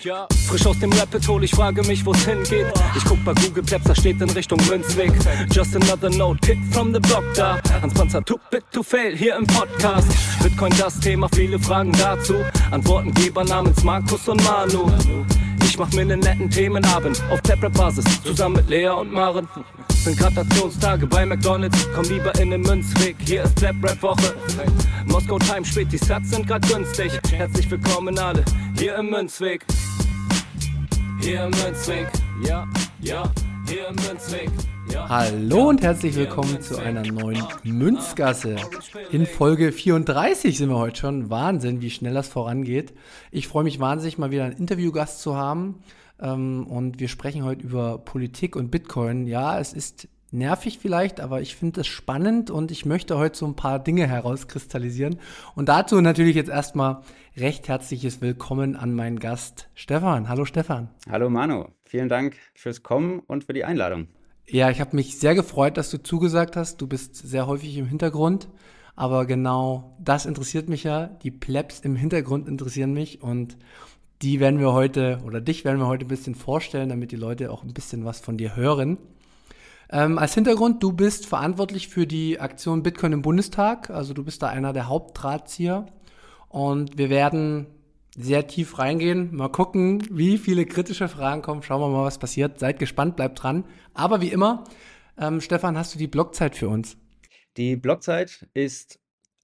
Ja, frisch aus dem Rapid-Hole, ich frage mich, wo's hingeht. Ich guck bei Google Maps, da steht in Richtung Münzweg. Just another note, Kid from the block da. Hans Panzer, too big to fail, hier im Podcast. Bitcoin das Thema, viele Fragen dazu. Antwortengeber namens Markus und Manu. Ich mach mir nen netten Themenabend auf Tab-Rap-Basis, zusammen mit Lea und Maren. Sind Gratationstage bei McDonalds, komm lieber in den Münzweg, hier ist Tab-Rap-Woche. Moskau Time spät, die Sats sind grad günstig. Herzlich willkommen alle, hier im Münzweg. Hier im Münzweg, ja, hier im Münzweg. Ja, Hallo und herzlich willkommen zu einer neuen Münzgasse. In Folge 34 sind wir heute schon. Wahnsinn, wie schnell das vorangeht. Ich freue mich wahnsinnig, mal wieder einen Interviewgast zu haben. Und wir sprechen heute über Politik und Bitcoin. Ja, es ist nervig vielleicht, aber ich finde es spannend und ich möchte heute so ein paar Dinge herauskristallisieren. Und dazu natürlich jetzt erstmal recht herzliches Willkommen an meinen Gast Stefan. Hallo Stefan. Hallo Manu, vielen Dank fürs Kommen und für die Einladung. Ja, ich habe mich sehr gefreut, dass du zugesagt hast. Du bist sehr häufig im Hintergrund, aber genau das interessiert mich ja. Die Plebs im Hintergrund interessieren mich und dich werden wir heute ein bisschen vorstellen, damit die Leute auch ein bisschen was von dir hören. Als Hintergrund, du bist verantwortlich für die Aktion Bitcoin im Bundestag, also du bist da einer der Hauptdrahtzieher und wir werden sehr tief reingehen, mal gucken, wie viele kritische Fragen kommen, schauen wir mal, was passiert, seid gespannt, bleibt dran, aber wie immer, Stefan, hast du die Blockzeit für uns? Die Blockzeit ist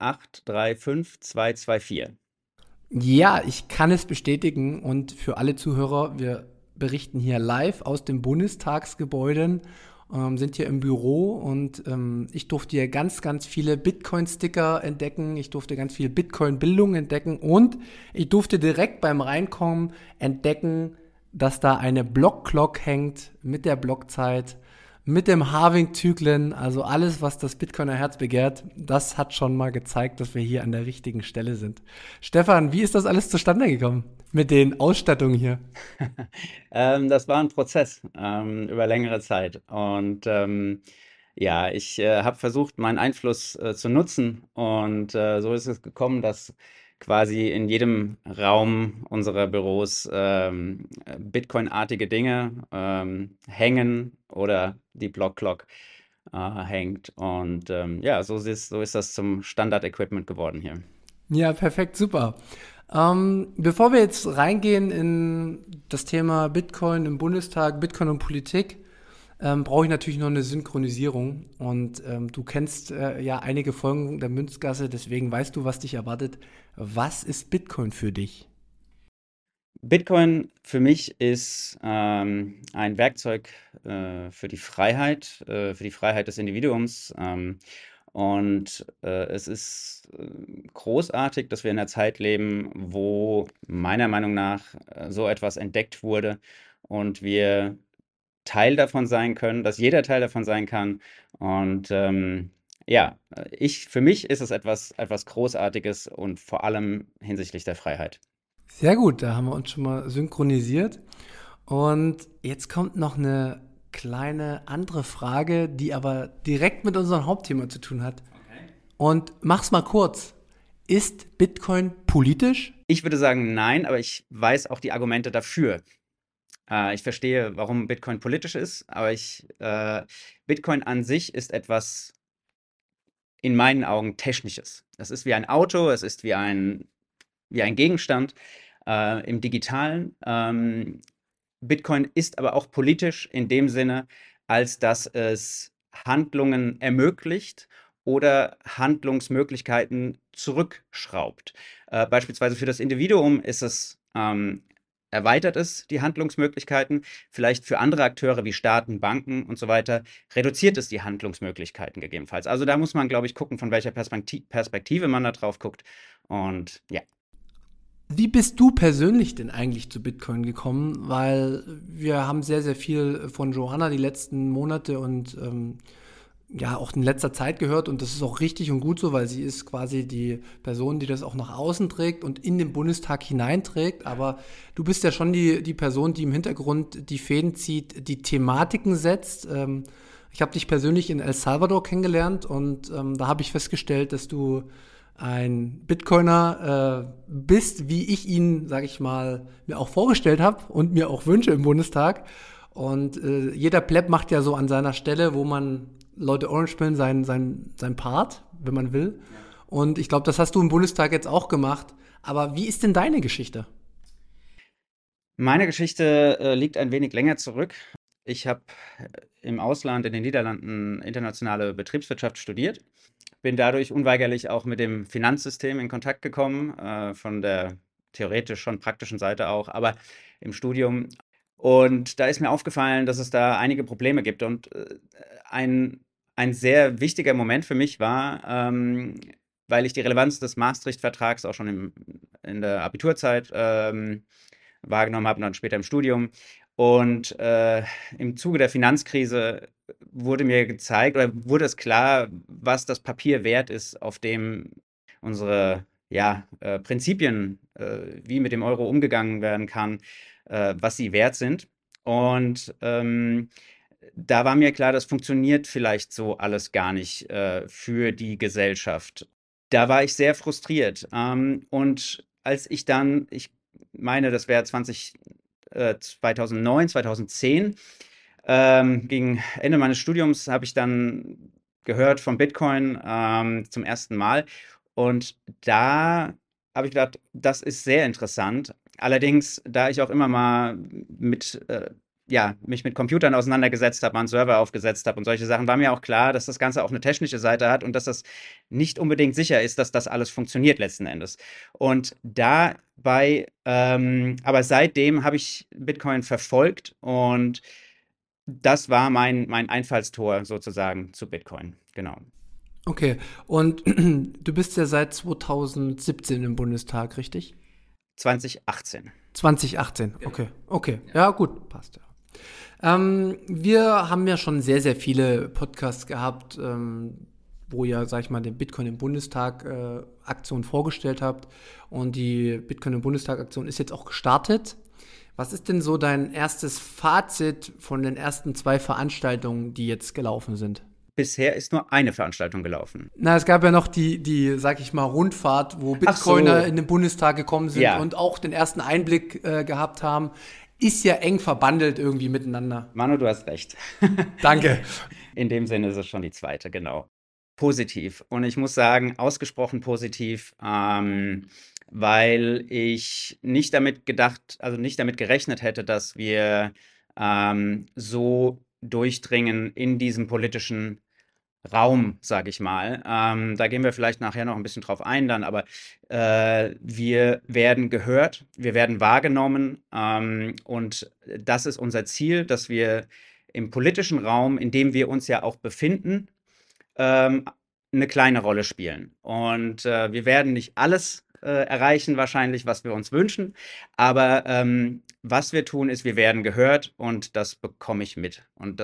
835224. Ja, ich kann es bestätigen und für alle Zuhörer, wir berichten hier live aus dem Bundestagsgebäude, sind hier im Büro und ich durfte hier ganz, ganz viele Bitcoin-Sticker entdecken, ich durfte ganz viel Bitcoin-Bildung entdecken und ich durfte direkt beim Reinkommen entdecken, dass da eine Block-Clock hängt mit der Blockzeit, mit dem Halving-Zyklen, also alles, was das Bitcoiner Herz begehrt, das hat schon mal gezeigt, dass wir hier an der richtigen Stelle sind. Stefan, wie ist das alles zustande gekommen mit den Ausstattungen hier? Das war ein Prozess über längere Zeit und ich habe versucht, meinen Einfluss zu nutzen und so ist es gekommen, dass quasi in jedem Raum unserer Büros Bitcoin-artige Dinge hängen oder die Block-Clock hängt. Und so ist das zum Standard-Equipment geworden hier. Ja, perfekt, super. Bevor wir jetzt reingehen in das Thema Bitcoin im Bundestag, Bitcoin und Politik, brauche ich natürlich noch eine Synchronisierung. Und du kennst ja einige Folgen der Münzgasse, deswegen weißt du, was dich erwartet. Was ist Bitcoin für dich? Bitcoin für mich ist ein Werkzeug für die Freiheit des Individuums. Es ist großartig, dass wir in einer Zeit leben, wo meiner Meinung nach so etwas entdeckt wurde und wir Teil davon sein können, dass jeder Teil davon sein kann. Und für mich ist es etwas Großartiges und vor allem hinsichtlich der Freiheit. Sehr gut, da haben wir uns schon mal synchronisiert. Und jetzt kommt noch eine kleine andere Frage, die aber direkt mit unserem Hauptthema zu tun hat. Okay. Und mach's mal kurz. Ist Bitcoin politisch? Ich würde sagen nein, aber ich weiß auch die Argumente dafür. Ich verstehe, warum Bitcoin politisch ist, aber Bitcoin an sich ist etwas in meinen Augen Technisches. Es ist wie ein Auto, es ist wie ein Gegenstand im Digitalen. Bitcoin ist aber auch politisch in dem Sinne, als dass es Handlungen ermöglicht oder Handlungsmöglichkeiten zurückschraubt. Beispielsweise für das Individuum erweitert es die Handlungsmöglichkeiten, vielleicht für andere Akteure wie Staaten, Banken und so weiter, reduziert es die Handlungsmöglichkeiten gegebenenfalls. Also da muss man, glaube ich, gucken, von welcher Perspektive man da drauf guckt. Und ja. Wie bist du persönlich denn eigentlich zu Bitcoin gekommen? Weil wir haben sehr, sehr viel von Johanna die letzten Monate und auch in letzter Zeit gehört und das ist auch richtig und gut so, weil sie ist quasi die Person, die das auch nach außen trägt und in den Bundestag hineinträgt, aber du bist ja schon die Person, die im Hintergrund die Fäden zieht, die Thematiken setzt. Ich habe dich persönlich in El Salvador kennengelernt und da habe ich festgestellt, dass du ein Bitcoiner bist, wie ich ihn, sage ich mal, mir auch vorgestellt habe und mir auch wünsche im Bundestag. Und jeder Pleb macht ja so an seiner Stelle, wo man Leute Orange spielen, sein Part, wenn man will. Ja. Und ich glaube, das hast du im Bundestag jetzt auch gemacht. Aber wie ist denn deine Geschichte? Meine Geschichte liegt ein wenig länger zurück. Ich habe im Ausland in den Niederlanden internationale Betriebswirtschaft studiert, bin dadurch unweigerlich auch mit dem Finanzsystem in Kontakt gekommen, von der theoretisch schon praktischen Seite auch, aber im Studium. Und da ist mir aufgefallen, dass es da einige Probleme gibt. Und ein sehr wichtiger Moment für mich war, weil ich die Relevanz des Maastricht-Vertrags auch schon in der Abiturzeit wahrgenommen habe und dann später im Studium. Und im Zuge der Finanzkrise wurde mir gezeigt oder wurde es klar, was das Papier wert ist, auf dem unsere Prinzipien, wie mit dem Euro umgegangen werden kann, was sie wert sind. Und da war mir klar, das funktioniert vielleicht so alles gar nicht für die Gesellschaft. Da war ich sehr frustriert. Und als ich dann, ich meine, das wäre 2009, 2010, gegen Ende meines Studiums habe ich dann gehört von Bitcoin zum ersten Mal. Und da habe ich gedacht, das ist sehr interessant. Allerdings, da ich auch immer mal mich mit Computern auseinandergesetzt habe, mal einen Server aufgesetzt habe und solche Sachen, war mir auch klar, dass das Ganze auch eine technische Seite hat und dass das nicht unbedingt sicher ist, dass das alles funktioniert letzten Endes. Und aber seitdem habe ich Bitcoin verfolgt und das war mein Einfallstor sozusagen zu Bitcoin, genau. Okay, und du bist ja seit 2017 im Bundestag, richtig? 2018. 2018, okay. Ja, gut, passt ja. Wir haben ja schon sehr, sehr viele Podcasts gehabt, wo ihr, sag ich mal, den Bitcoin im Bundestag Aktion vorgestellt habt. Und die Bitcoin im Bundestag Aktion ist jetzt auch gestartet. Was ist denn so dein erstes Fazit von den ersten 2 Veranstaltungen, die jetzt gelaufen sind? Bisher ist nur eine Veranstaltung gelaufen. Na, es gab ja noch die sag ich mal, Rundfahrt, wo Bitcoiner in den Bundestag gekommen sind und auch den ersten Einblick gehabt haben. Ist ja eng verbandelt irgendwie miteinander. Manu, du hast recht. Danke. In dem Sinne ist es schon die zweite, genau. Positiv. Und ich muss sagen, ausgesprochen positiv, weil ich nicht damit gerechnet hätte, dass wir so durchdringen in diesem politischen Raum, sage ich mal. Da gehen wir vielleicht nachher noch ein bisschen drauf ein dann, aber wir werden gehört, wir werden wahrgenommen und das ist unser Ziel, dass wir im politischen Raum, in dem wir uns ja auch befinden, eine kleine Rolle spielen. Und wir werden nicht alles erreichen wahrscheinlich, was wir uns wünschen, aber was wir tun, ist, wir werden gehört und das bekomme ich mit. Und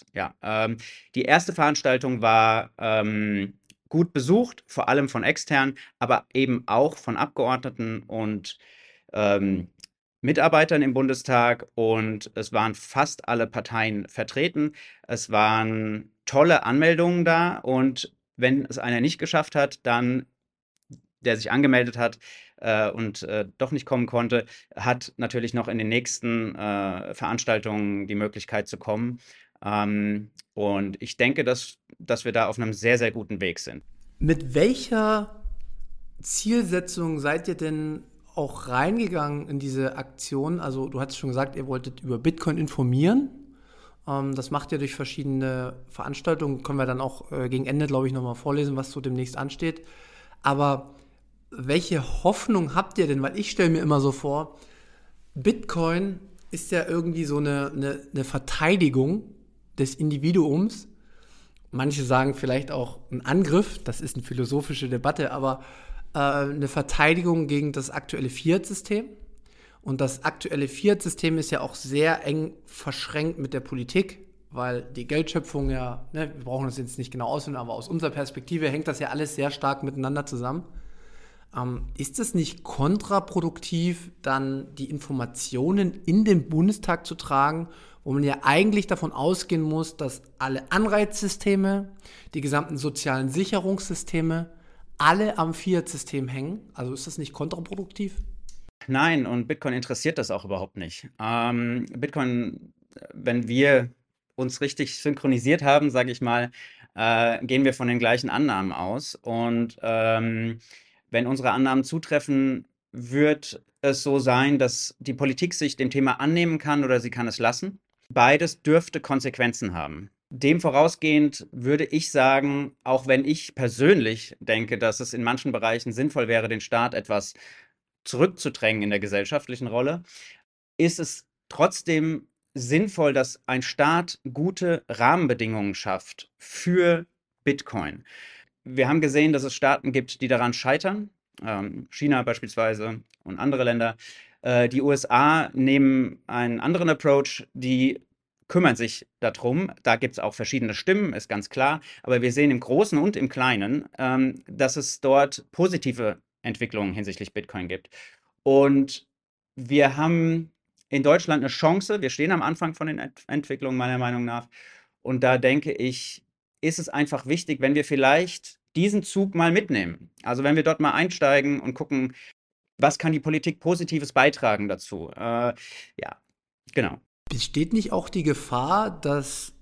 die erste Veranstaltung war gut besucht, vor allem von extern, aber eben auch von Abgeordneten und Mitarbeitern im Bundestag und es waren fast alle Parteien vertreten. Es waren tolle Anmeldungen da und wenn es einer nicht geschafft hat, dann der sich angemeldet hat und doch nicht kommen konnte, hat natürlich noch in den nächsten Veranstaltungen die Möglichkeit zu kommen. Und ich denke, dass wir da auf einem sehr, sehr guten Weg sind. Mit welcher Zielsetzung seid ihr denn auch reingegangen in diese Aktion? Also du hattest schon gesagt, ihr wolltet über Bitcoin informieren. Das macht ihr durch verschiedene Veranstaltungen. Können wir dann auch gegen Ende, glaube ich, nochmal vorlesen, was so demnächst ansteht. Aber welche Hoffnung habt ihr denn? Weil ich stelle mir immer so vor, Bitcoin ist ja irgendwie so eine Verteidigung des Individuums. Manche sagen vielleicht auch ein Angriff, das ist eine philosophische Debatte, aber eine Verteidigung gegen das aktuelle Fiat-System. Und das aktuelle Fiat-System ist ja auch sehr eng verschränkt mit der Politik, weil die Geldschöpfung ja, wir brauchen das jetzt nicht genau ausführen, aber aus unserer Perspektive hängt das ja alles sehr stark miteinander zusammen. Ist es nicht kontraproduktiv, dann die Informationen in den Bundestag zu tragen, wo man ja eigentlich davon ausgehen muss, dass alle Anreizsysteme, die gesamten sozialen Sicherungssysteme, alle am Fiat-System hängen? Also ist das nicht kontraproduktiv? Nein, und Bitcoin interessiert das auch überhaupt nicht. Bitcoin, wenn wir uns richtig synchronisiert haben, sage ich mal, gehen wir von den gleichen Annahmen aus. Und wenn unsere Annahmen zutreffen, wird es so sein, dass die Politik sich dem Thema annehmen kann oder sie kann es lassen. Beides dürfte Konsequenzen haben. Dem vorausgehend würde ich sagen, auch wenn ich persönlich denke, dass es in manchen Bereichen sinnvoll wäre, den Staat etwas zurückzudrängen in der gesellschaftlichen Rolle, ist es trotzdem sinnvoll, dass ein Staat gute Rahmenbedingungen schafft für Bitcoin. Wir haben gesehen, dass es Staaten gibt, die daran scheitern, China beispielsweise und andere Länder. Die USA nehmen einen anderen Approach, die kümmern sich darum. Da gibt es auch verschiedene Stimmen, ist ganz klar. Aber wir sehen im Großen und im Kleinen, dass es dort positive Entwicklungen hinsichtlich Bitcoin gibt. Und wir haben in Deutschland eine Chance. Wir stehen am Anfang von den Entwicklungen meiner Meinung nach. Und da denke ich, ist es einfach wichtig, wenn wir vielleicht diesen Zug mal mitnehmen. Also wenn wir dort mal einsteigen und gucken, was kann die Politik Positives beitragen dazu. Ja, genau. Besteht nicht auch die Gefahr, dass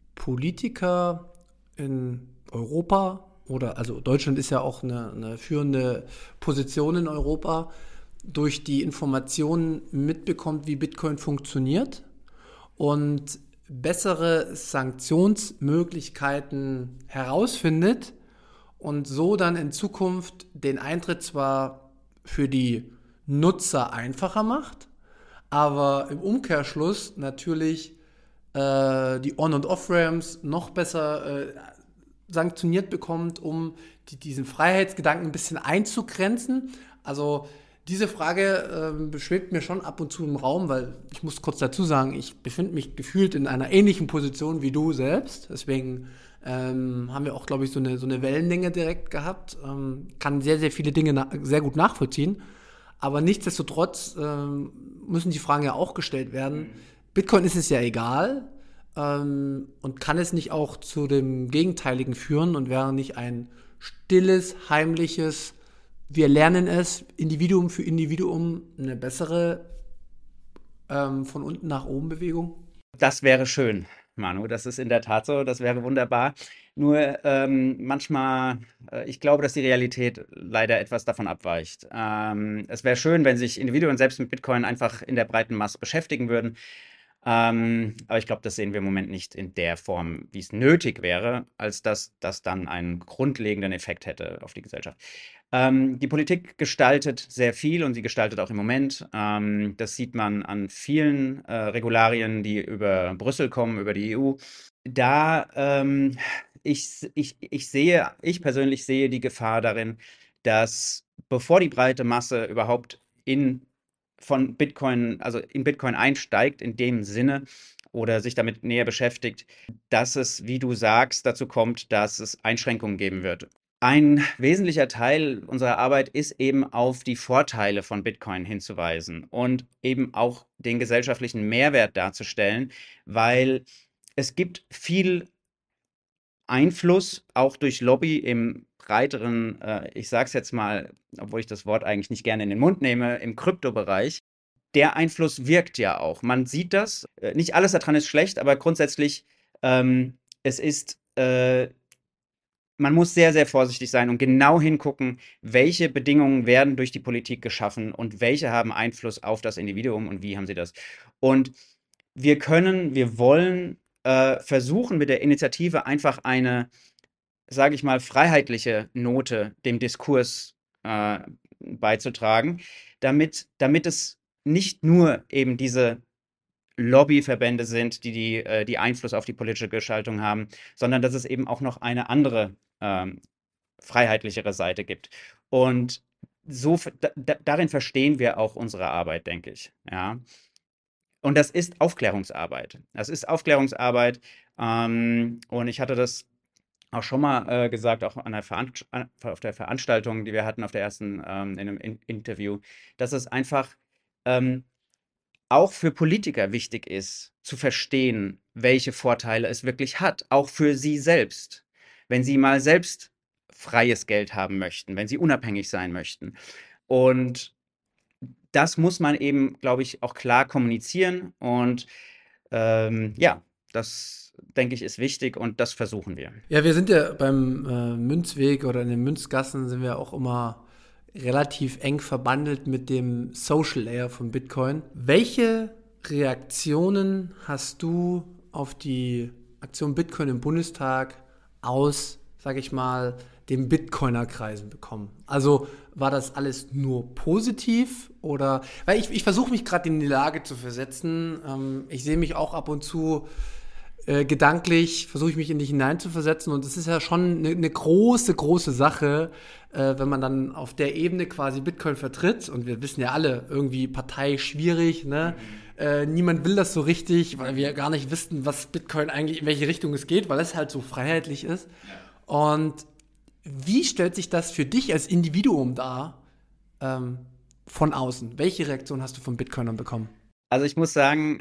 Politiker in Europa oder also Deutschland ist ja auch eine führende Position in Europa, durch die Informationen mitbekommt, wie Bitcoin funktioniert und bessere Sanktionsmöglichkeiten herausfindet und so dann in Zukunft den Eintritt zwar für die Nutzer einfacher macht, aber im Umkehrschluss natürlich die On- und Off-Ramps noch besser sanktioniert bekommt, um diesen Freiheitsgedanken ein bisschen einzugrenzen. Also diese Frage beschwebt mir schon ab und zu im Raum, weil ich muss kurz dazu sagen, ich befinde mich gefühlt in einer ähnlichen Position wie du selbst. Deswegen haben wir auch, glaube ich, so eine Wellenlänge direkt gehabt. Kann sehr, sehr viele Dinge sehr gut nachvollziehen. Aber nichtsdestotrotz müssen die Fragen ja auch gestellt werden. Bitcoin ist es ja egal und kann es nicht auch zu dem Gegenteiligen führen und wäre nicht ein stilles, heimliches, wir lernen es Individuum für Individuum eine bessere von unten nach oben Bewegung? Das wäre schön, Manu. Das ist in der Tat so. Das wäre wunderbar. Nur manchmal, ich glaube, dass die Realität leider etwas davon abweicht. Es wäre schön, wenn sich Individuen selbst mit Bitcoin einfach in der breiten Masse beschäftigen würden. Aber ich glaube, das sehen wir im Moment nicht in der Form, wie es nötig wäre, als dass das dann einen grundlegenden Effekt hätte auf die Gesellschaft. Die Politik gestaltet sehr viel und sie gestaltet auch im Moment. Das sieht man an vielen Regularien, die über Brüssel kommen, über die EU. Da ich persönlich sehe die Gefahr darin, dass bevor die breite Masse überhaupt von Bitcoin, also in Bitcoin einsteigt, in dem Sinne, oder sich damit näher beschäftigt, dass es, wie du sagst, dazu kommt, dass es Einschränkungen geben wird. Ein wesentlicher Teil unserer Arbeit ist eben auf die Vorteile von Bitcoin hinzuweisen und eben auch den gesellschaftlichen Mehrwert darzustellen, weil es gibt viel Einfluss, auch durch Lobby im breiteren, ich sage es jetzt mal, obwohl ich das Wort eigentlich nicht gerne in den Mund nehme, im Kryptobereich. Der Einfluss wirkt ja auch. Man sieht das. Nicht alles daran ist schlecht, aber grundsätzlich, es ist, man muss sehr, sehr vorsichtig sein und genau hingucken, welche Bedingungen werden durch die Politik geschaffen und welche haben Einfluss auf das Individuum und wie haben sie das. Und wir wollen versuchen mit der Initiative einfach eine, sage ich mal, freiheitliche Note dem Diskurs beizutragen, damit es nicht nur eben diese Lobbyverbände sind, die Einfluss auf die politische Gestaltung haben, sondern dass es eben auch noch eine andere freiheitlichere Seite gibt. Und darin verstehen wir auch unsere Arbeit, denke ich. Ja. Und das ist Aufklärungsarbeit. Das ist Aufklärungsarbeit. Und ich hatte das auch schon mal gesagt, auch auf der Veranstaltung, die wir hatten, auf der ersten, in einem Interview, dass es einfach auch für Politiker wichtig ist, zu verstehen, welche Vorteile es wirklich hat, auch für sie selbst. Wenn sie mal selbst freies Geld haben möchten, wenn sie unabhängig sein möchten. Und das muss man eben, glaube ich, auch klar kommunizieren. Und ja, das denke ich ist wichtig und das versuchen wir. Ja, wir sind ja beim Münzweg oder in den Münzgassen sind wir auch immer relativ eng verbandelt mit dem Social Layer von Bitcoin. Welche Reaktionen hast du auf die Aktion Bitcoin im Bundestag aus, sage ich mal, den Bitcoiner-Kreisen bekommen? Also war das alles nur positiv oder, weil ich versuche mich gerade in die Lage zu versetzen. Ich sehe mich auch ab und zu gedanklich, versuche ich mich in dich hineinzuversetzen und es ist ja schon eine große, große Sache, wenn man dann auf der Ebene quasi Bitcoin vertritt und wir wissen ja alle, irgendwie Partei schwierig, ne? Niemand will das so richtig, weil wir gar nicht wissen, was Bitcoin eigentlich, in welche Richtung es geht, weil es halt so freiheitlich ist. Und wie stellt sich das für dich als Individuum dar, von außen? Welche Reaktion hast du von Bitcoinern bekommen? Also ich muss sagen,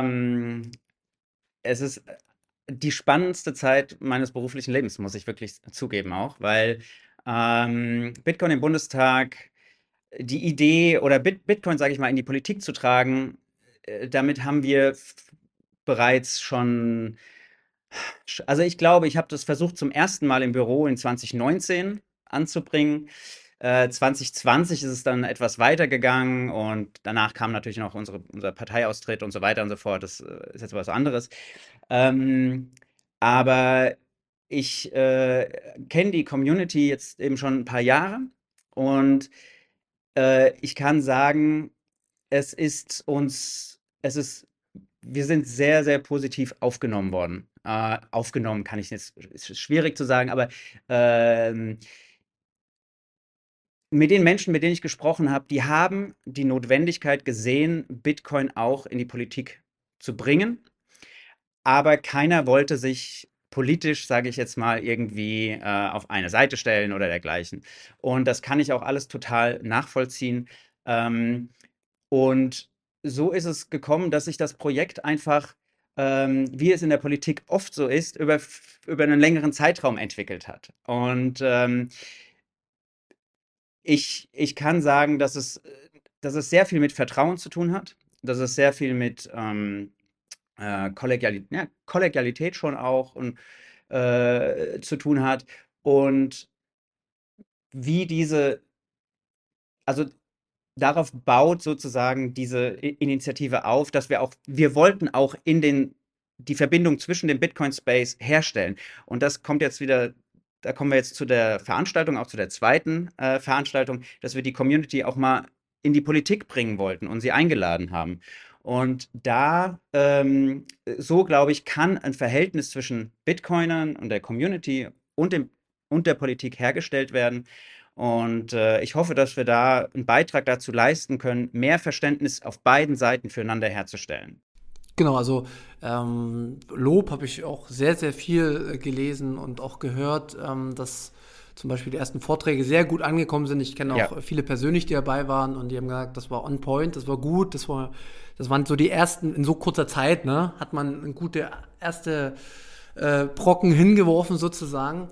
es ist die spannendste Zeit meines beruflichen Lebens, muss ich wirklich zugeben auch, weil Bitcoin im Bundestag, die Idee oder Bitcoin, sage ich mal, in die Politik zu tragen, damit haben wir bereits schon, also ich glaube, ich habe das versucht zum ersten Mal im Büro in 2019 anzubringen. 2020 ist es dann etwas weitergegangen und danach kam natürlich noch unser Parteiaustritt und so weiter und so fort. Das ist jetzt was anderes. Ähm, aber ich kenne die Community jetzt eben schon ein paar Jahre und ich kann sagen, es ist, wir sind sehr, sehr positiv aufgenommen worden. Aufgenommen kann ich jetzt, ist schwierig zu sagen, aber ähm, mit den Menschen, mit denen ich gesprochen habe, die haben die Notwendigkeit gesehen, Bitcoin auch in die Politik zu bringen. Aber keiner wollte sich politisch, sage ich jetzt mal, irgendwie auf eine Seite stellen oder dergleichen. Und das kann ich auch alles total nachvollziehen. Ähm, und so ist es gekommen, dass sich das Projekt einfach, wie es in der Politik oft so ist, über einen längeren Zeitraum entwickelt hat. Und ich kann sagen, dass es sehr viel mit Vertrauen zu tun hat, dass es sehr viel mit Kollegialität schon auch und, zu tun hat. Und wie diese, also darauf baut sozusagen diese Initiative auf, dass wir wollten auch die Verbindung zwischen dem Bitcoin-Space herstellen. Und das kommt jetzt wieder, da kommen wir jetzt zu der Veranstaltung, auch zu der zweiten Veranstaltung, dass wir die Community auch mal in die Politik bringen wollten und sie eingeladen haben. Und da, so glaube ich, kann ein Verhältnis zwischen Bitcoinern und der Community und der Politik hergestellt werden. Und ich hoffe, dass wir da einen Beitrag dazu leisten können, mehr Verständnis auf beiden Seiten füreinander herzustellen. Genau, also Lob habe ich auch sehr, sehr viel gelesen und auch gehört, dass zum Beispiel die ersten Vorträge sehr gut angekommen sind. Ich kenne Ja, auch viele persönlich, die dabei waren und die haben gesagt, das war on point, das war gut, das waren so die ersten, in so kurzer Zeit, ne, hat man eine gute erste Brocken hingeworfen sozusagen.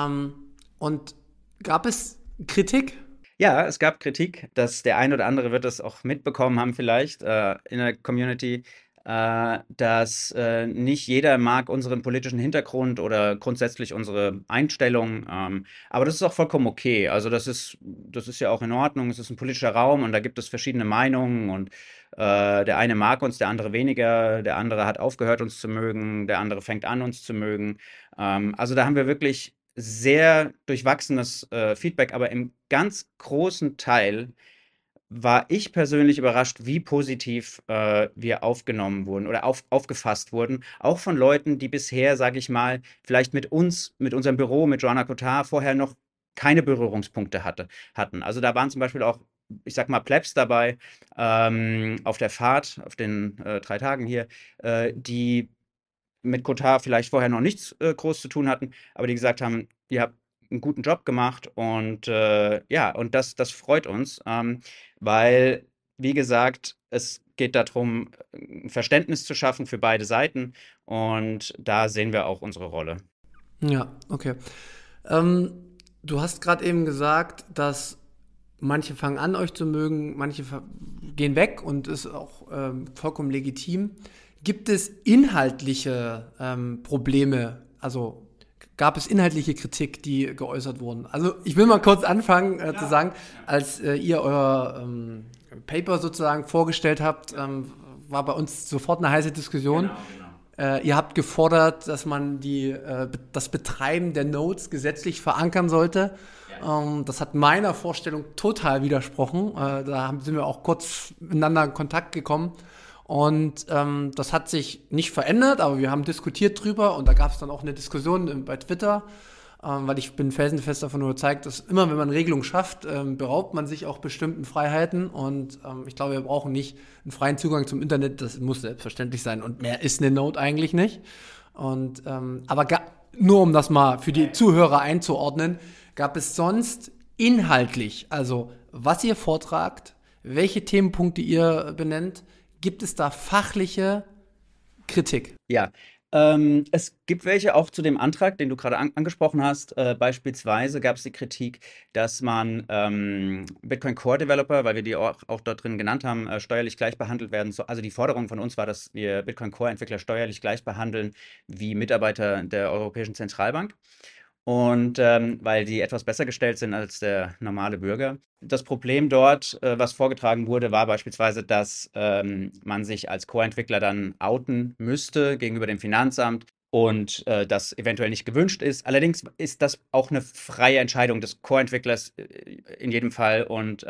Und gab es Kritik? ja, es gab Kritik, dass der ein oder andere wird das auch mitbekommen haben vielleicht in der Community, dass nicht jeder mag unseren politischen Hintergrund oder grundsätzlich unsere Einstellung. Aber das ist auch vollkommen okay. Also das ist ja auch in Ordnung. Es ist ein politischer Raum und da gibt es verschiedene Meinungen und der eine mag uns, der andere weniger, der andere hat aufgehört, uns zu mögen, der andere fängt an, uns zu mögen. Also da haben wir wirklich sehr durchwachsenes Feedback, aber im ganz großen Teil war ich persönlich überrascht, wie positiv wir aufgenommen wurden oder aufgefasst wurden. Auch von Leuten, die bisher, sage ich mal, vielleicht mit uns, mit unserem Büro, mit Joanna Cotard vorher noch keine Berührungspunkte hatten. Also da waren zum Beispiel auch, ich sag mal, Plebs dabei auf der Fahrt, auf den 3 Tagen hier, die mit Cotard vielleicht vorher noch nichts groß zu tun hatten, aber die gesagt haben, ihr habt einen guten Job gemacht und ja, und das freut uns, weil, wie gesagt, es geht darum, ein Verständnis zu schaffen für beide Seiten und da sehen wir auch unsere Rolle. Ja, okay. Ähm, Du hast gerade eben gesagt, dass manche fangen an, euch zu mögen, manche gehen weg und ist auch vollkommen legitim. Gibt es inhaltliche Probleme? Also gab es inhaltliche Kritik, die geäußert wurden? Also ich will mal kurz anfangen zu sagen, als ihr euer Paper sozusagen vorgestellt habt, war bei uns sofort eine heiße Diskussion. Ihr habt gefordert, dass man das Betreiben der Nodes gesetzlich verankern sollte. Das hat meiner Vorstellung total widersprochen. Sind wir auch kurz miteinander in Kontakt gekommen. Und das hat sich nicht verändert, aber wir haben diskutiert drüber und da gab es dann auch eine Diskussion bei Twitter, weil ich bin felsenfest davon überzeugt, dass immer, wenn man Regelungen schafft, beraubt man sich auch bestimmten Freiheiten und ich glaube, wir brauchen nicht einen freien Zugang zum Internet, das muss selbstverständlich sein und mehr ist eine Node eigentlich nicht. Und, nur um das mal für die Zuhörer einzuordnen, gab es sonst inhaltlich, also was ihr vortragt, welche Themenpunkte ihr benennt, gibt es da fachliche Kritik? Ja, es gibt welche auch zu dem Antrag, den du gerade angesprochen hast. Beispielsweise gab es die Kritik, dass man Bitcoin Core Developer, weil wir die auch dort drin genannt haben, steuerlich gleich behandelt werden. Also die Forderung von uns war, dass wir Bitcoin Core Entwickler steuerlich gleich behandeln wie Mitarbeiter der Europäischen Zentralbank. Und weil die etwas besser gestellt sind als der normale Bürger. Das Problem dort, was vorgetragen wurde, war beispielsweise, dass man sich als Core-Entwickler dann outen müsste gegenüber dem Finanzamt und das eventuell nicht gewünscht ist. Allerdings ist das auch eine freie Entscheidung des Core-Entwicklers in jedem Fall und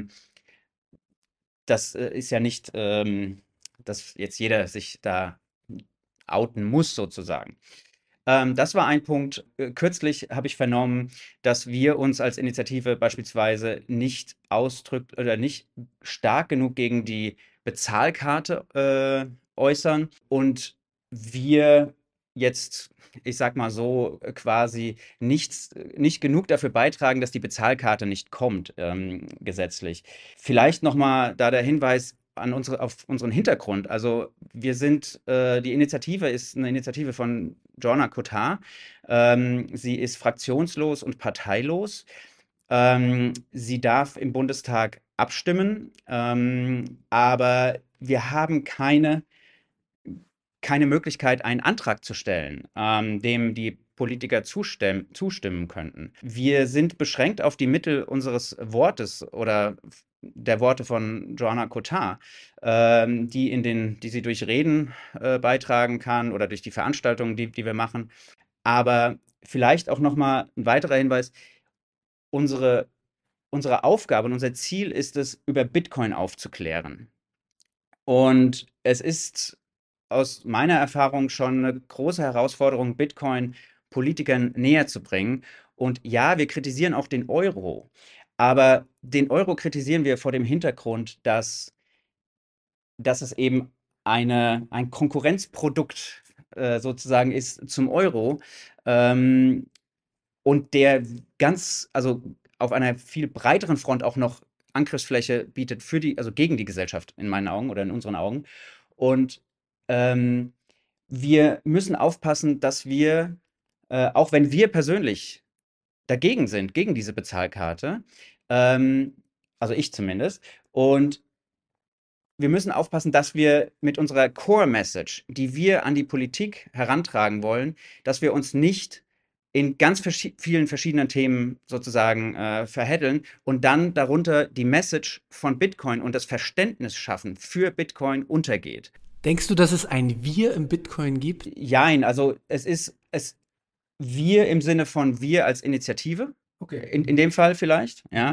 das ist ja nicht, dass jetzt jeder sich da outen muss sozusagen. Das war ein Punkt. Kürzlich habe ich vernommen, dass wir uns als Initiative beispielsweise nicht ausdrückt oder nicht stark genug gegen die Bezahlkarte äußern und wir jetzt, ich sag mal so, quasi nicht genug dafür beitragen, dass die Bezahlkarte nicht kommt, gesetzlich. Vielleicht nochmal da der Hinweis auf unseren Hintergrund. Also die Initiative ist eine Initiative von Jorna Cottar. Sie ist fraktionslos und parteilos. Sie darf im Bundestag abstimmen, aber wir haben keine Möglichkeit, einen Antrag zu stellen, dem die Politiker zustimmen könnten. Wir sind beschränkt auf die Mittel unseres Wortes oder der Worte von Joanna Cottar, die sie durch Reden beitragen kann oder durch die Veranstaltungen, die wir machen. Aber vielleicht auch nochmal ein weiterer Hinweis, unsere, unsere Aufgabe und unser Ziel ist es, über Bitcoin aufzuklären. Und es ist aus meiner Erfahrung schon eine große Herausforderung, Bitcoin Politikern näher zu bringen. Und ja, wir kritisieren auch den Euro, aber den Euro kritisieren wir vor dem Hintergrund, dass es eben ein Konkurrenzprodukt sozusagen ist zum Euro ähm, und der also auf einer viel breiteren Front auch noch Angriffsfläche bietet also gegen die Gesellschaft in meinen Augen oder in unseren Augen. Und ähm, wir müssen aufpassen, dass wir, auch wenn wir persönlich dagegen sind, gegen diese Bezahlkarte, ähm, also ich zumindest, und wir müssen aufpassen, dass wir mit unserer Core Message, die wir an die Politik herantragen wollen, dass wir uns nicht in ganz vielen verschiedenen Themen sozusagen verheddeln und dann darunter die Message von Bitcoin und das Verständnis schaffen für Bitcoin untergeht. Denkst du, dass es ein Wir im Bitcoin gibt? Jein, also wir im Sinne von wir als Initiative, Okay. in dem Fall vielleicht, ja.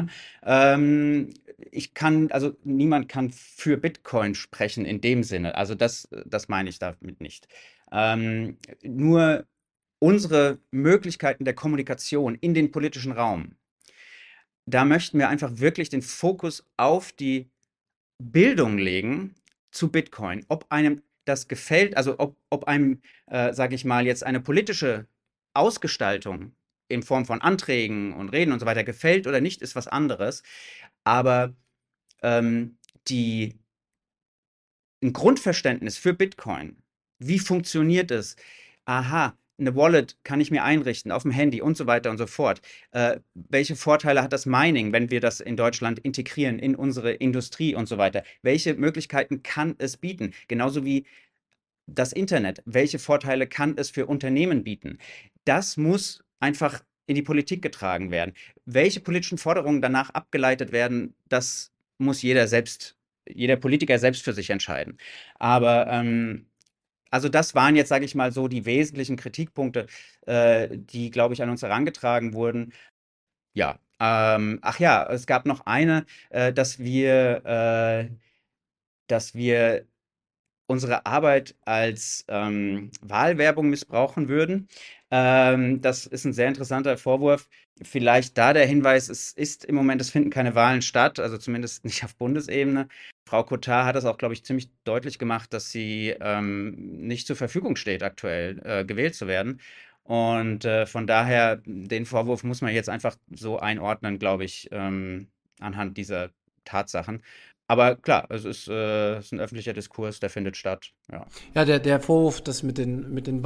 Also niemand kann für Bitcoin sprechen in dem Sinne. Also das meine ich damit nicht. Nur unsere Möglichkeiten der Kommunikation in den politischen Raum, da möchten wir einfach wirklich den Fokus auf die Bildung legen zu Bitcoin. Ob einem das gefällt, also ob einem, sage ich mal, jetzt eine politische Ausgestaltung in Form von Anträgen und Reden und so weiter gefällt oder nicht, ist was anderes. Aber ähm, die, ein Grundverständnis für Bitcoin, wie funktioniert es? Aha, eine Wallet kann ich mir einrichten auf dem Handy und so weiter und so fort. Welche Vorteile hat das Mining, wenn wir das in Deutschland integrieren in unsere Industrie und so weiter? Welche Möglichkeiten kann es bieten? Genauso wie das Internet. Welche Vorteile kann es für Unternehmen bieten? Das muss einfach in die Politik getragen werden. Welche politischen Forderungen danach abgeleitet werden, das muss jeder Politiker selbst für sich entscheiden. Aber also das waren jetzt, sage ich mal, so die wesentlichen Kritikpunkte, die, glaube ich, an uns herangetragen wurden. Ja, ach ja, es gab noch eine, dass wir unsere Arbeit als Wahlwerbung missbrauchen würden. Das ist ein sehr interessanter Vorwurf. Vielleicht da der Hinweis, es finden keine Wahlen statt, also zumindest nicht auf Bundesebene. Frau Cotard hat das auch, glaube ich, ziemlich deutlich gemacht, dass sie nicht zur Verfügung steht, aktuell gewählt zu werden. Und von daher, den Vorwurf muss man jetzt einfach so einordnen, glaube ich, anhand dieser Tatsachen. Aber klar, es ist ein öffentlicher Diskurs, der findet statt. Ja, Ja, der Vorwurf, dass mit den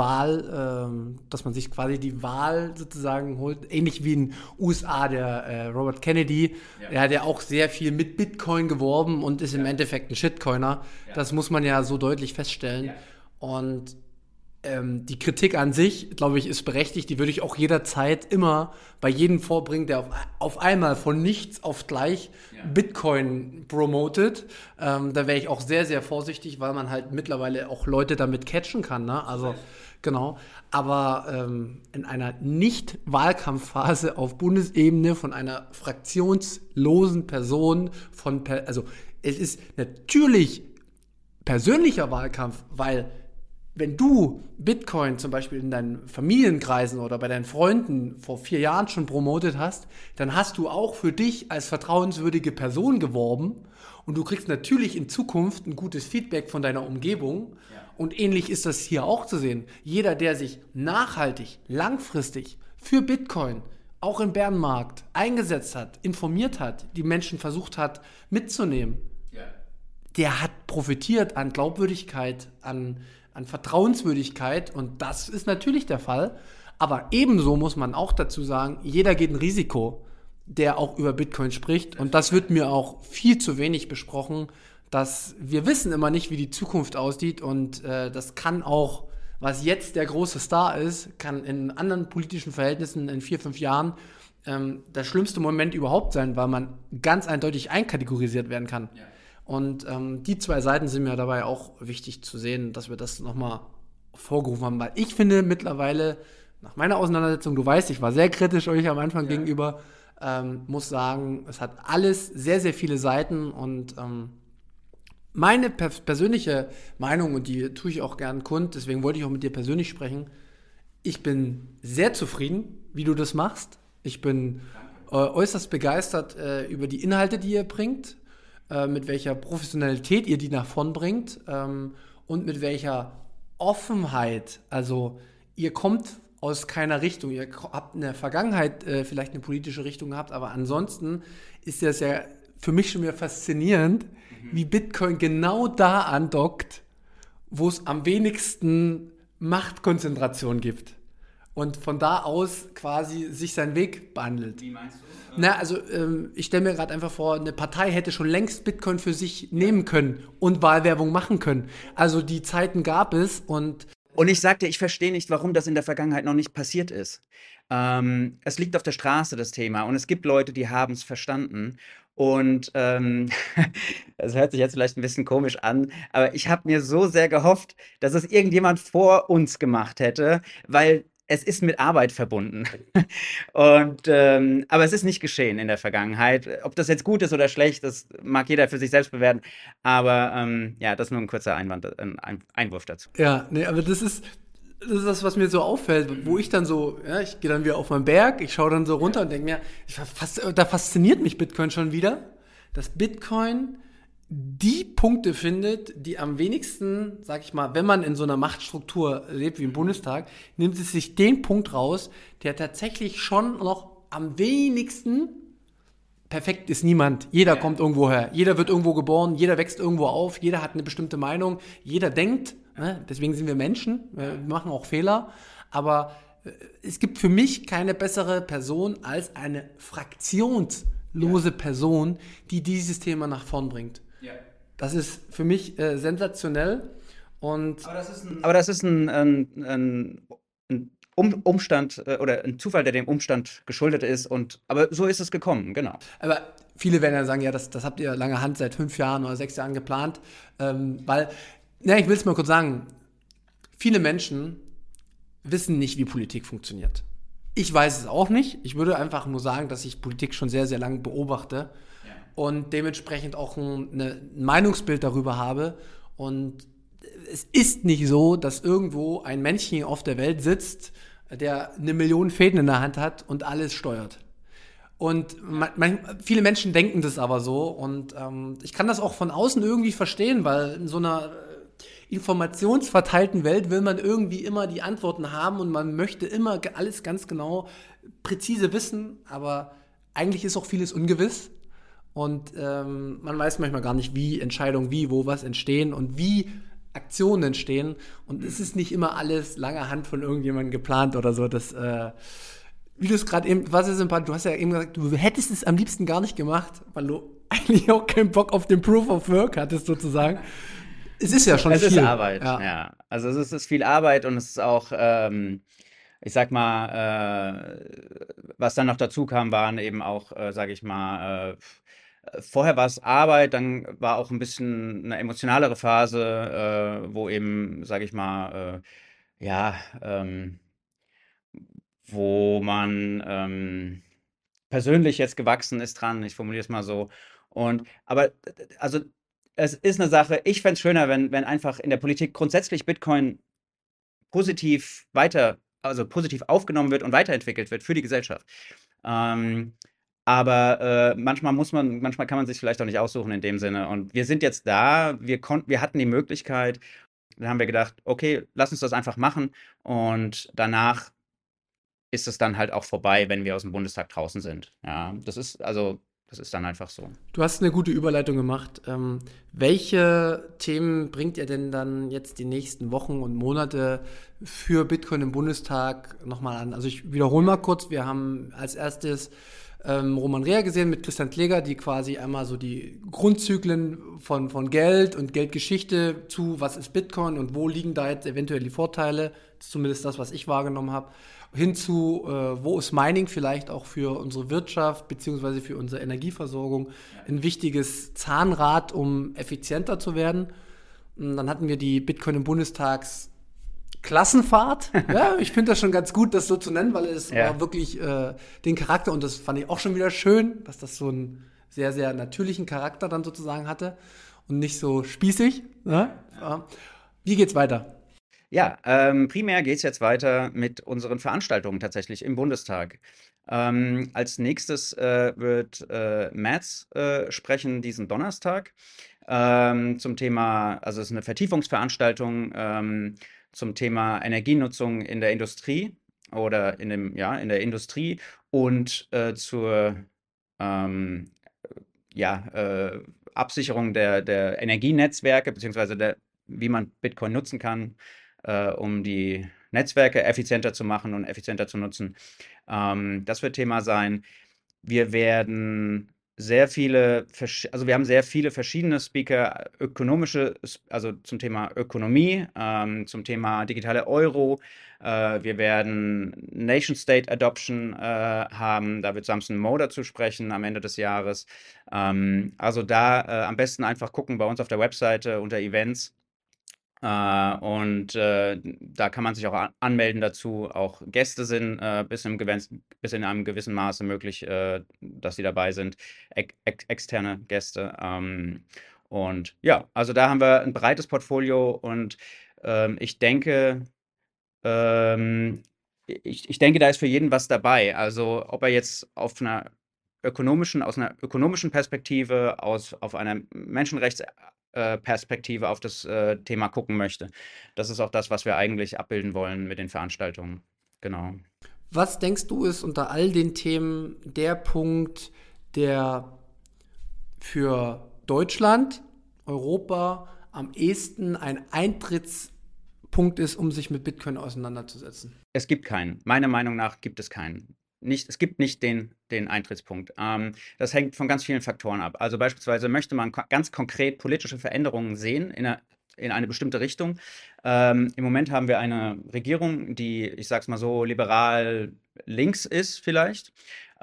dass man sich quasi die Wahl sozusagen holt, ähnlich wie in USA der Robert Kennedy, der hat ja auch sehr viel mit Bitcoin geworben und ist im Endeffekt ein Shitcoiner. Das muss man ja so deutlich feststellen. Und die Kritik an sich, glaube ich, ist berechtigt. Die würde ich auch jederzeit immer bei jedem vorbringen, der auf einmal von nichts auf gleich Bitcoin promotet. Da wäre ich auch sehr, sehr vorsichtig, weil man halt mittlerweile auch Leute damit catchen kann. Ne? Also, genau. Aber in einer Nicht-Wahlkampfphase auf Bundesebene von einer fraktionslosen Person, also es ist natürlich persönlicher Wahlkampf, weil wenn du Bitcoin zum Beispiel in deinen Familienkreisen oder bei deinen Freunden vor 4 Jahren schon promotet hast, dann hast du auch für dich als vertrauenswürdige Person geworben und du kriegst natürlich in Zukunft ein gutes Feedback von deiner Umgebung. Und ähnlich ist das hier auch zu sehen. Jeder, der sich nachhaltig, langfristig für Bitcoin auch im Bärenmarkt eingesetzt hat, informiert hat, die Menschen versucht hat mitzunehmen, der hat profitiert an Glaubwürdigkeit, an Vertrauenswürdigkeit, und das ist natürlich der Fall. Aber ebenso muss man auch dazu sagen, jeder geht ein Risiko, der auch über Bitcoin spricht, und das wird mir auch viel zu wenig besprochen, dass wir wissen immer nicht, wie die Zukunft aussieht, und das kann auch, was jetzt der große Star ist, kann in anderen politischen Verhältnissen in 4, 5 Jahren der schlimmste Moment überhaupt sein, weil man ganz eindeutig einkategorisiert werden kann. Ja. Und die 2 Seiten sind mir dabei auch wichtig zu sehen, dass wir das nochmal vorgerufen haben, weil ich finde mittlerweile, nach meiner Auseinandersetzung, du weißt, ich war sehr kritisch euch am Anfang gegenüber, muss sagen, es hat alles sehr, sehr viele Seiten, und meine persönliche Meinung, und die tue ich auch gern kund, deswegen wollte ich auch mit dir persönlich sprechen, ich bin sehr zufrieden, wie du das machst. Ich bin äußerst begeistert über die Inhalte, die ihr bringt, mit welcher Professionalität ihr die nach vorn bringt und mit welcher Offenheit. Also ihr kommt aus keiner Richtung. Ihr habt in der Vergangenheit vielleicht eine politische Richtung gehabt, aber ansonsten ist das ja für mich schon wieder faszinierend, wie Bitcoin genau da andockt, wo es am wenigsten Machtkonzentration gibt. Und von da aus quasi sich seinen Weg behandelt. Wie meinst du? Na, also ich stelle mir gerade einfach vor, eine Partei hätte schon längst Bitcoin für sich nehmen können und Wahlwerbung machen können. Also die Zeiten gab es, und ich sagte, ich verstehe nicht, warum das in der Vergangenheit noch nicht passiert ist. Es liegt auf der Straße, das Thema, und es gibt Leute, die haben es verstanden. Und das hört sich jetzt vielleicht ein bisschen komisch an, aber ich habe mir so sehr gehofft, dass es irgendjemand vor uns gemacht hätte, weil es ist mit Arbeit verbunden. Aber es ist nicht geschehen in der Vergangenheit. Ob das jetzt gut ist oder schlecht, das mag jeder für sich selbst bewerten. Aber ja, das ist nur ein kurzer Einwurf dazu. Ja, nee, aber das ist das, was mir so auffällt, wo ich dann so, ich gehe dann wieder auf meinen Berg, ich schaue dann so runter und denke mir, da fasziniert mich Bitcoin schon wieder, dass Bitcoin die Punkte findet, die am wenigsten, sag ich mal, wenn man in so einer Machtstruktur lebt wie im Bundestag, nimmt es sich den Punkt raus, der tatsächlich schon noch am wenigsten perfekt ist. Niemand. Jeder kommt irgendwo her. Jeder wird irgendwo geboren. Jeder wächst irgendwo auf. Jeder hat eine bestimmte Meinung. Jeder denkt. Ne? Deswegen sind wir Menschen. Wir machen auch Fehler. Aber es gibt für mich keine bessere Person als eine fraktionslose Person, die dieses Thema nach vorn bringt. Ja. Das ist für mich sensationell. Aber das ist ein Umstand oder ein Zufall, der dem Umstand geschuldet ist. Aber so ist es gekommen, genau. Aber viele werden ja sagen, ja, das habt ihr lange Hand seit 5 Jahren oder 6 Jahren geplant. Ich will es mal kurz sagen, viele Menschen wissen nicht, wie Politik funktioniert. Ich weiß es auch nicht. Ich würde einfach nur sagen, dass ich Politik schon sehr, sehr lange beobachte und dementsprechend auch ein Meinungsbild darüber habe. Und es ist nicht so, dass irgendwo ein Männchen auf der Welt sitzt, der 1 Million Fäden in der Hand hat und alles steuert. Und viele Menschen denken das aber so. Und ich kann das auch von außen irgendwie verstehen, weil in so einer informationsverteilten Welt will man irgendwie immer die Antworten haben und man möchte immer alles ganz genau, präzise wissen, aber eigentlich ist auch vieles ungewiss und man weiß manchmal gar nicht, wie Entscheidungen, wie, wo was entstehen und wie Aktionen entstehen und es ist nicht immer alles lange Hand von irgendjemandem geplant oder so, das wie du es gerade eben, was ist sympathisch, du hast ja eben gesagt, du hättest es am liebsten gar nicht gemacht, weil du eigentlich auch keinen Bock auf den Proof of Work hattest sozusagen. Es ist ja schon viel. Es ist Arbeit, ja. Also es ist viel Arbeit und es ist auch, ich sag mal, was dann noch dazu kam, waren eben auch, sage ich mal, vorher war es Arbeit, dann war auch ein bisschen eine emotionalere Phase, wo eben, sage ich mal, wo man persönlich jetzt gewachsen ist dran, ich formuliere es mal so. Aber also es ist eine Sache, ich fände es schöner, wenn einfach in der Politik grundsätzlich Bitcoin positiv positiv aufgenommen wird und weiterentwickelt wird für die Gesellschaft. Aber manchmal kann man sich vielleicht auch nicht aussuchen in dem Sinne. Und wir sind jetzt da, wir hatten die Möglichkeit, dann haben wir gedacht, okay, lass uns das einfach machen. Und danach ist es dann halt auch vorbei, wenn wir aus dem Bundestag draußen sind. Ja, das ist dann einfach so. Du hast eine gute Überleitung gemacht. Welche Themen bringt ihr denn dann jetzt die nächsten Wochen und Monate für Bitcoin im Bundestag nochmal an? Also ich wiederhole mal kurz, wir haben als erstes Roman Rea gesehen mit Christian Kläger, die quasi einmal so die Grundzyklen von Geld und Geldgeschichte zu, was ist Bitcoin und wo liegen da jetzt eventuell die Vorteile, das ist zumindest das, was ich wahrgenommen habe, hin zu, wo ist Mining vielleicht auch für unsere Wirtschaft beziehungsweise für unsere Energieversorgung ein wichtiges Zahnrad, um effizienter zu werden. Und dann hatten wir die Bitcoin im Bundestags Klassenfahrt. Ja, ich finde das schon ganz gut, das so zu nennen, weil es war wirklich den Charakter, und das fand ich auch schon wieder schön, dass das so einen sehr, sehr natürlichen Charakter dann sozusagen hatte und nicht so spießig. Ne? Ja. Wie geht's weiter? Ja, primär geht es jetzt weiter mit unseren Veranstaltungen tatsächlich im Bundestag. Als nächstes wird Mads sprechen diesen Donnerstag zum Thema, also es ist eine Vertiefungsveranstaltung zum Thema Energienutzung in der Industrie oder in der Industrie und zur Absicherung der Energienetzwerke, beziehungsweise wie man Bitcoin nutzen kann, um die Netzwerke effizienter zu machen und effizienter zu nutzen. Das wird Thema sein. Wir haben sehr viele verschiedene Speaker, also zum Thema Ökonomie, zum Thema digitale Euro. Wir werden Nation-State Adoption haben. Da wird Samson Moe dazu sprechen am Ende des Jahres. Also da am besten einfach gucken bei uns auf der Webseite unter Events. Da kann man sich auch anmelden dazu. Auch Gäste sind bis in einem gewissen Maße möglich, dass sie dabei sind, externe Gäste. Also da haben wir ein breites Portfolio und ich denke, da ist für jeden was dabei. Also ob er jetzt aus einer ökonomischen Perspektive, auf einer Menschenrechtsperspektive auf das Thema gucken möchte. Das ist auch das, was wir eigentlich abbilden wollen mit den Veranstaltungen. Genau. Was denkst du ist unter all den Themen der Punkt, der für Deutschland, Europa am ehesten ein Eintrittspunkt Einstiegspunkt ist, um sich mit Bitcoin auseinanderzusetzen? Es gibt keinen. Meiner Meinung nach gibt es keinen. Es gibt nicht den Eintrittspunkt. Das hängt von ganz vielen Faktoren ab. Also beispielsweise möchte man ganz konkret politische Veränderungen sehen in eine bestimmte Richtung. Im Moment haben wir eine Regierung, die, ich sage es mal so, liberal links ist vielleicht.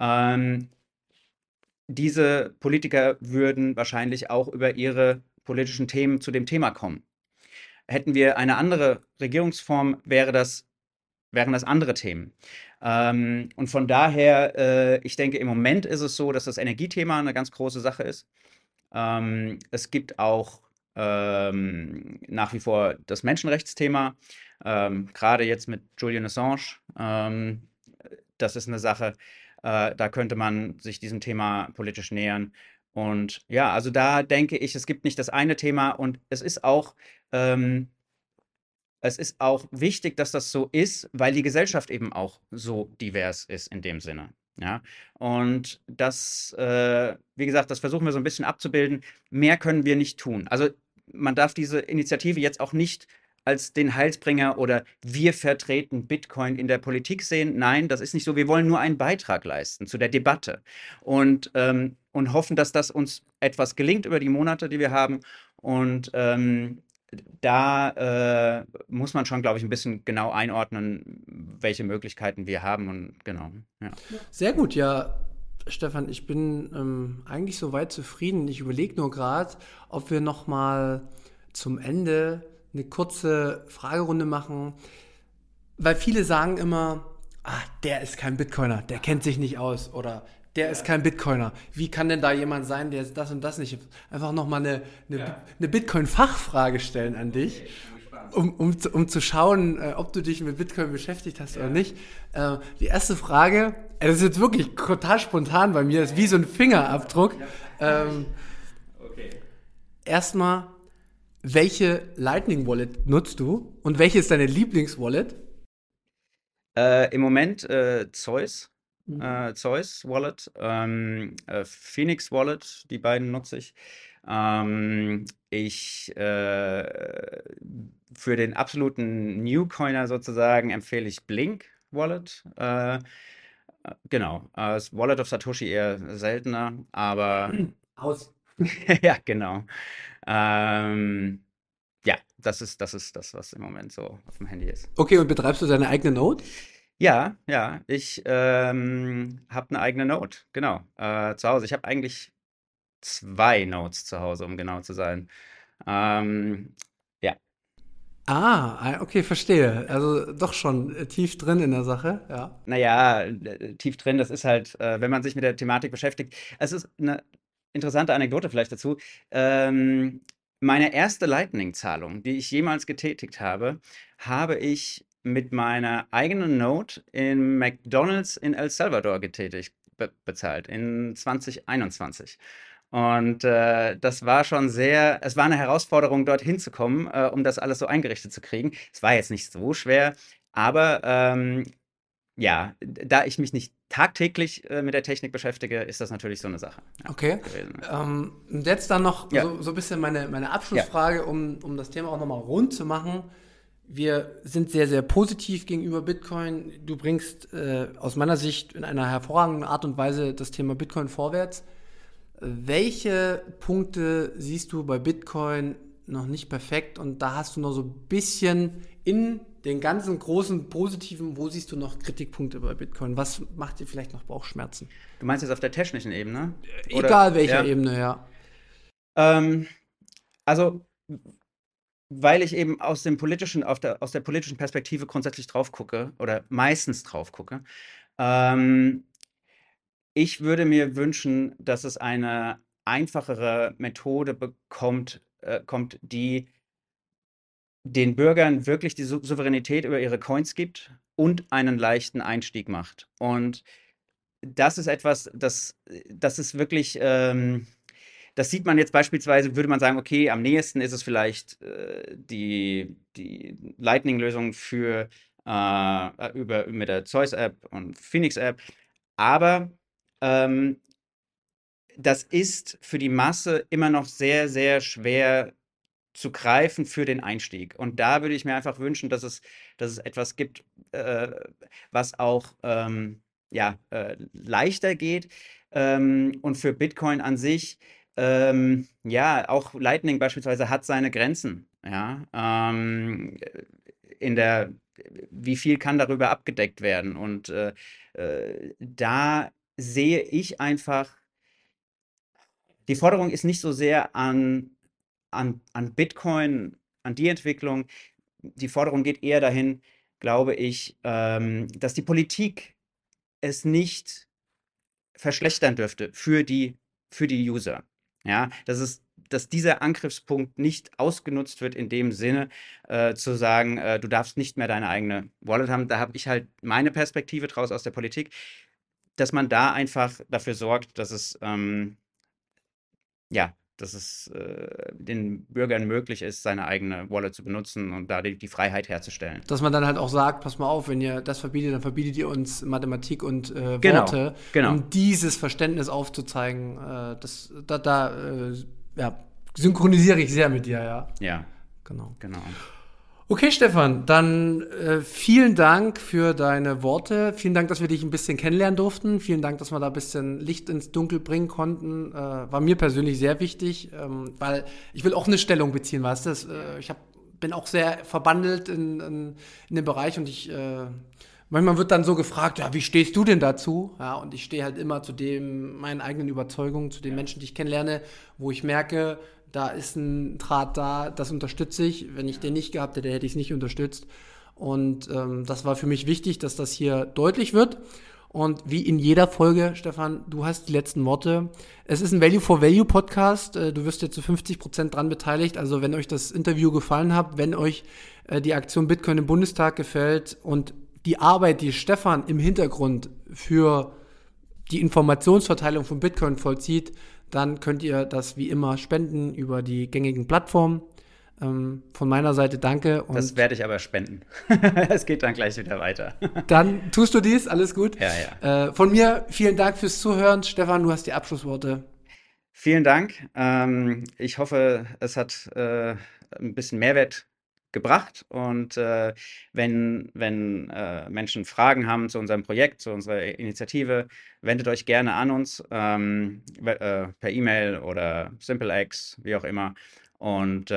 Diese Politiker würden wahrscheinlich auch über ihre politischen Themen zu dem Thema kommen. Hätten wir eine andere Regierungsform, wären das andere Themen. Und von daher, ich denke, im Moment ist es so, dass das Energiethema eine ganz große Sache ist. Es gibt auch nach wie vor das Menschenrechtsthema, gerade jetzt mit Julian Assange. Das ist eine Sache, da könnte man sich diesem Thema politisch nähern. Und ja, also da denke ich, es gibt nicht das eine Thema und ähm, es ist auch wichtig, dass das so ist, weil die Gesellschaft eben auch so divers ist in dem Sinne. Ja, und das, wie gesagt, das versuchen wir so ein bisschen abzubilden. Mehr können wir nicht tun. Also man darf diese Initiative jetzt auch nicht als den Heilsbringer oder wir vertreten Bitcoin in der Politik sehen. Nein, das ist nicht so. Wir wollen nur einen Beitrag leisten zu der Debatte und hoffen, dass das uns etwas gelingt über die Monate, die wir haben. Und da muss man schon, glaube ich, ein bisschen genau einordnen, welche Möglichkeiten wir haben und genau, ja. Sehr gut, ja. Stefan, ich bin eigentlich soweit zufrieden. Ich überlege nur gerade, ob wir noch mal zum Ende eine kurze Fragerunde machen, weil viele sagen immer, der ist kein Bitcoiner, der kennt sich nicht aus oder der ist kein Bitcoiner. Wie kann denn da jemand sein, der das und das nicht? Einfach nochmal eine Bitcoin-Fachfrage stellen an dich, um zu schauen, ob du dich mit Bitcoin beschäftigt hast oder nicht. Die erste Frage, das ist jetzt wirklich total spontan bei mir, das ist wie so ein Fingerabdruck. Erstmal, welche Lightning Wallet nutzt du und welche ist deine Lieblingswallet? Im Moment Zeus. Zeus Wallet, Phoenix Wallet, die beiden nutze ich. Für den absoluten Newcoiner sozusagen empfehle ich Blink Wallet. Genau, das Wallet of Satoshi eher seltener, aber Aus. ja, genau. Ähm, ja, das ist das, was im Moment so auf dem Handy ist. Okay, und betreibst du deine eigene Node? Ja, ja, ich habe eine eigene Node, genau, zu Hause. Ich habe eigentlich 2 Nodes zu Hause, um genau zu sein. Ja. Okay, verstehe. Also doch schon tief drin in der Sache, ja. Naja, tief drin, das ist halt, wenn man sich mit der Thematik beschäftigt. Es ist eine interessante Anekdote vielleicht dazu. Ähm, Meine erste Lightning-Zahlung, die ich jemals getätigt habe, habe ich mit meiner eigenen Node in McDonald's in El Salvador bezahlt, in 2021. Und das war schon es war eine Herausforderung, dorthin zu kommen, um das alles so eingerichtet zu kriegen. Es war jetzt nicht so schwer, aber ja, da ich mich nicht tagtäglich mit der Technik beschäftige, ist das natürlich so eine Sache Okay. gewesen. Und jetzt dann noch Ja. so ein bisschen meine Abschlussfrage, um das Thema auch nochmal rund zu machen. Wir sind sehr, sehr positiv gegenüber Bitcoin. Du bringst aus meiner Sicht in einer hervorragenden Art und Weise das Thema Bitcoin vorwärts. Welche Punkte siehst du bei Bitcoin noch nicht perfekt und da hast du noch so ein bisschen in den ganzen großen Positiven, wo siehst du noch Kritikpunkte bei Bitcoin? Was macht dir vielleicht noch Bauchschmerzen? Du meinst jetzt auf der technischen Ebene? Egal welcher ja? Ebene, ja. Also, weil ich eben aus der politischen Perspektive grundsätzlich drauf gucke oder meistens drauf gucke, ich würde mir wünschen, dass es eine einfachere Methode kommt, die den Bürgern wirklich die Souveränität über ihre Coins gibt und einen leichten Einstieg macht. Und das ist etwas, das ist wirklich, das sieht man jetzt beispielsweise, würde man sagen, okay, am nächsten ist es vielleicht die Lightning-Lösung mit der Zeus-App und Phoenix-App. Aber das ist für die Masse immer noch sehr, sehr schwer zu greifen für den Einstieg. Und da würde ich mir einfach wünschen, dass es etwas gibt, was auch leichter geht. Und für Bitcoin an sich, auch Lightning beispielsweise hat seine Grenzen. Ja? Wie viel kann darüber abgedeckt werden? Und da sehe ich einfach, die Forderung ist nicht so sehr an Bitcoin, an die Entwicklung. Die Forderung geht eher dahin, glaube ich, dass die Politik es nicht verschlechtern dürfte für die User. Ja, dass dieser Angriffspunkt nicht ausgenutzt wird in dem Sinne, zu sagen, du darfst nicht mehr deine eigene Wallet haben. Da habe ich halt meine Perspektive draus aus der Politik, dass man da einfach dafür sorgt, dass es den Bürgern möglich ist, seine eigene Wallet zu benutzen und da die Freiheit herzustellen. Dass man dann halt auch sagt, pass mal auf, wenn ihr das verbietet, dann verbietet ihr uns Mathematik und Worte, um dieses Verständnis aufzuzeigen. Synchronisiere ich sehr mit dir, ja. Ja, genau. Okay, Stefan, dann vielen Dank für deine Worte. Vielen Dank, dass wir dich ein bisschen kennenlernen durften. Vielen Dank, dass wir da ein bisschen Licht ins Dunkel bringen konnten. War mir persönlich sehr wichtig, weil ich will auch eine Stellung beziehen, weißt du? Ich bin auch sehr verbandelt in dem Bereich und manchmal wird dann so gefragt, ja, wie stehst du denn dazu? Ja, und ich stehe halt immer zu meinen eigenen Überzeugungen, zu den Menschen, die ich kennenlerne, wo ich merke, da ist ein Draht da, das unterstütze ich. Wenn ich den nicht gehabt hätte, hätte ich es nicht unterstützt. Und das war für mich wichtig, dass das hier deutlich wird. Und wie in jeder Folge, Stefan, du hast die letzten Worte. Es ist ein Value-for-Value-Podcast. Du wirst jetzt zu 50% dran beteiligt. Also wenn euch das Interview gefallen hat, wenn euch die Aktion Bitcoin im Bundestag gefällt und die Arbeit, die Stefan im Hintergrund für die Informationsverteilung von Bitcoin vollzieht, dann könnt ihr das wie immer spenden über die gängigen Plattformen. Von meiner Seite danke. Und das werde ich aber spenden. Es geht dann gleich wieder weiter. Dann tust du dies, alles gut. Ja. Von mir vielen Dank fürs Zuhören. Stefan, du hast die Abschlussworte. Vielen Dank. Ich hoffe, es hat ein bisschen Mehrwert gebracht. Und wenn Menschen Fragen haben zu unserem Projekt, zu unserer Initiative, wendet euch gerne an uns per E-Mail oder SimpleX, wie auch immer. Und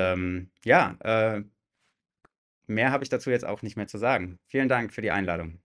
mehr habe ich dazu jetzt auch nicht mehr zu sagen. Vielen Dank für die Einladung.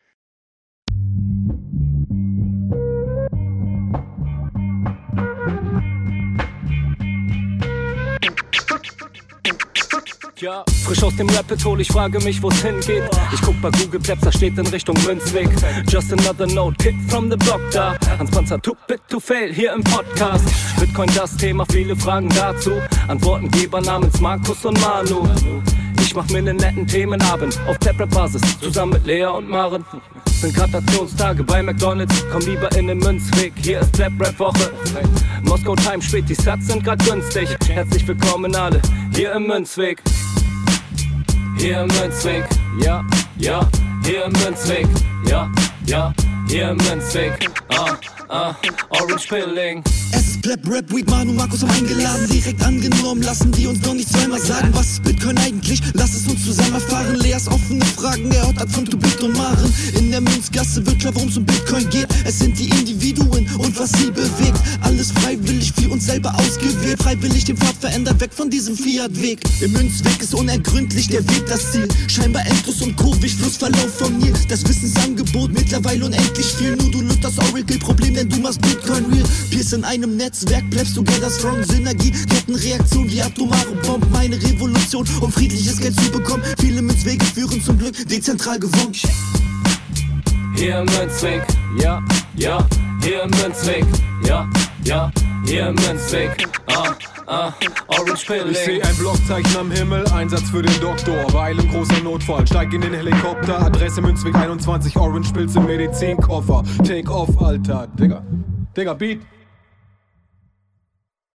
Ja, frisch aus dem Rapid hol, ich frage mich, wo's hingeht. Ich guck bei Google Maps, da steht in Richtung Münzweg. Just another note, Kid from the block da. Hans Panzer, too big to fail, hier im Podcast. Bitcoin das Thema, viele Fragen dazu. Antwortengeber namens Markus und Manu. Ich mach mir einen netten Themenabend auf Tab-Rap-Basis, zusammen mit Lea und Maren. Sind Gratationstage bei McDonalds, komm lieber in den Münzweg, hier ist Tab-Rap-Woche. Moskau Time spät, die Sats sind grad günstig. Herzlich willkommen alle, hier im Münzweg. Hier im Münzweg, ja, hier im Münzweg, ja, hier im Münzweg, Orange Pilling. Es ist Pleb, Rap, Weed, Manu, Markus haben eingeladen, direkt angenommen, lassen die uns noch nicht zweimal sagen, was ist Bitcoin eigentlich, lass es uns zusammen erfahren, Leas offene Fragen, erörtert von Tobit und Maren, in der Münzgasse wird klar, worum es um Bitcoin geht, es sind die Individuen und was sie bewegt, alles freiwillig für uns selber ausgewählt, freiwillig den Pfad verändert, weg von diesem Fiat-Weg, im Münzweg ist unergründlich der Weg das Ziel, scheinbar endlos und kurvig, Flussverlauf von mir, das Wissensangebot mittlerweile unendlich viel, nur du löst das Oracle-Problem, denn du machst Bitcoin real, Peers in einem Netzwerk, bleibst together strong, Synergie, Kettenreaktion wie atomare Bomben, meine Revolution, um friedliches Geld zu bekommen, viele Münzwege führen zum Glück dezentral gewonnen. Hier im Münzweg, ja, hier im Münzweg, ja, hier im Münzweg, Orange Pilling. Ich seh ein Blockzeichen am Himmel, Einsatz für den Doktor, weil im großer Notfall, steig in den Helikopter, Adresse Münzweg 21, Orange Pilze, Medizinkoffer, Take off, Alter, Digga, Beat.